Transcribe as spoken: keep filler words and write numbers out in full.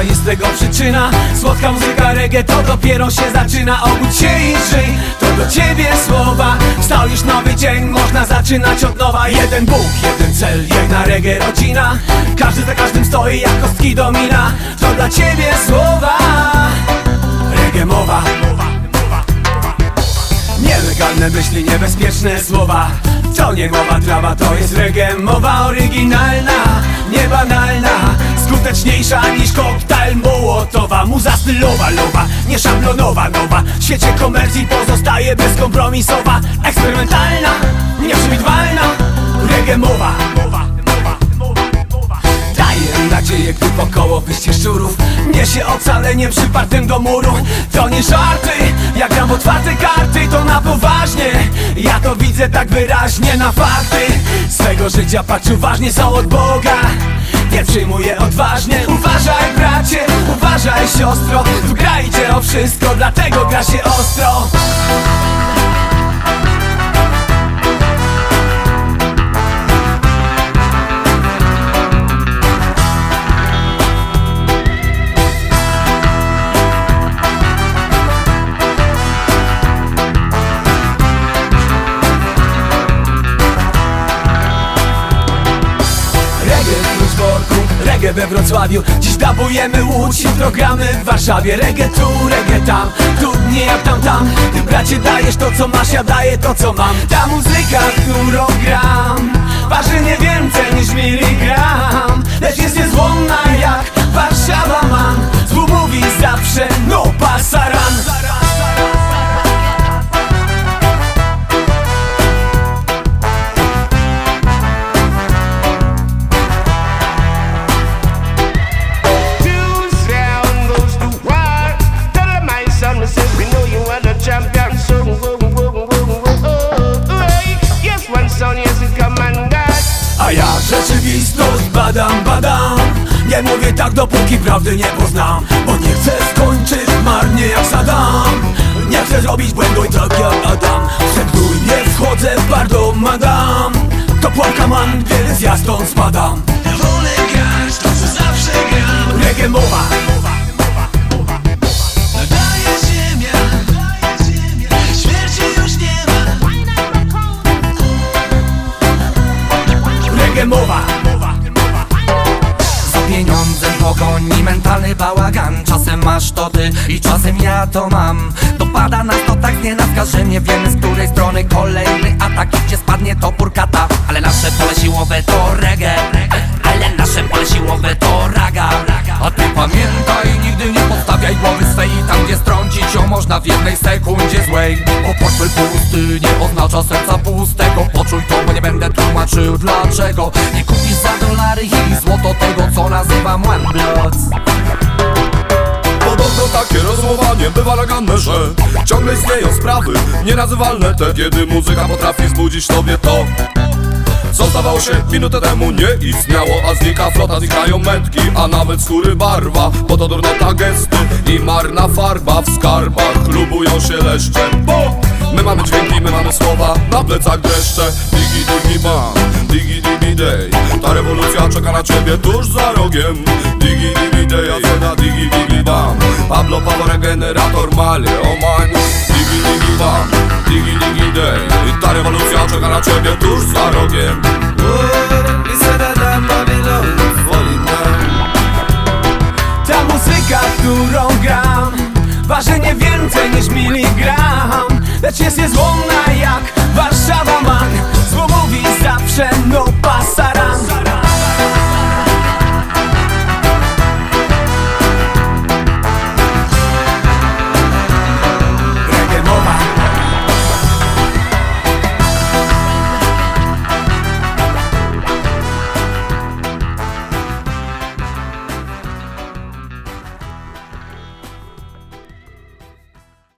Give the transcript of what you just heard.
A jest tego przyczyna. Słodka muzyka reggae to dopiero się zaczyna. Obudź się i żyj, to do ciebie słowa. Wstał już nowy dzień, można zaczynać od nowa. Jeden Bóg, jeden cel, jedna reggae rodzina. Każdy za każdym stoi jak kostki domina. To dla ciebie słowa. Reggae mowa. Nielegalne myśli, niebezpieczne słowa. To nie mowa trawa, to jest reggae. Mowa oryginalna, niebanalna, skuteczniejsza niż koktajl Mołotowa. Muza stylowa, lowa, nieszablonowa, nowa. W świecie komercji pozostaje bezkompromisowa. Eksperymentalna, nieprzewidywalna. Reggae mowa. Daje nadzieję, gdy wokoło wyjście szczurów niesie ocalenie przypartym do muru. To nie żarty, jak gram w otwarte karty, to na poważnie. Ja to widzę tak wyraźnie na fakty. Swego życia patrz uważnie, są od Boga, nie przyjmuję odważnie. Uważaj bracie, uważaj siostro. Tu grajcie o wszystko, dlatego gra się ostro. Reggae we Wrocławiu, dziś dabujemy Łódź, jutro gramy w Warszawie. Reggae tu, reggae tam, tu nie jak tam, tam. Ty bracie dajesz to co masz, ja daję to co mam. Ta muzyka, którą gram, waży nie więcej niż miligram, lecz jest niezłomna jak Warszawa man. Zwu mówi zawsze no pasaran. A ja rzeczywistość badam, badam. Nie mówię tak dopóki prawdy nie poznam, bo nie chcę skończyć marnie jak Saddam. Nie chcę zrobić błędu i tak jak Adam. Przegrój, nie wchodzę w bar do madam. To płaka man, więc ja stąd spadam. Wolę grać to co zawsze gram. Reggae mowa. Nadaje ziemia, śmierci już nie ma. Reggae mowa. Za pieniądzem pogoni mentalny bałagan. Czasem masz to ty i czasem ja to mam. Dopada nas to tak nienacka, że nie wiemy z której strony kolejny atak. Gdzie spadnie topór kata. Ale nasze pole siłowe to reggae, ale nasze pole siłowe to raga. A ty pamiętaj, nigdy nie podstawiaj głowy swej. Tam gdzie strącić ją można w jednej sekundzie złej. Bo portfel pusty nie oznacza serca pustego. Poczuj to, bo nie będę tłumaczył dlaczego. Nie kupisz za dolary i złoto tego co nazywam one blood. Podobno takie rozumowanie bywa naganne, że ciągle istnieją sprawy nienazywalne. Te, kiedy muzyka potrafi zbudzić tobie to, co zdawało się minutę temu nie istniało. A znika flota, znikają metki, a nawet skóry barwa. Bo to durnota gesty i marna farba. W skarbach lubują się leszcze, bo my mamy dźwięki, my mamy słowa, na plecach dreszcze. Digi digi bam, digi digi day. Ta rewolucja czeka na ciebie tuż za rogiem. Digi digi day, a cena digi digi bam. Pablo Paweł regenerator Mali, oh man. Digi digi bam, digi digi day. Ta rewolucja czeka na ciebie tuż za rogiem. Ta muzyka, którą gram, waży nie więcej niż miligram, lecz jest niezłomna jak Warszawa man. Zło mówi zawsze no pasaran.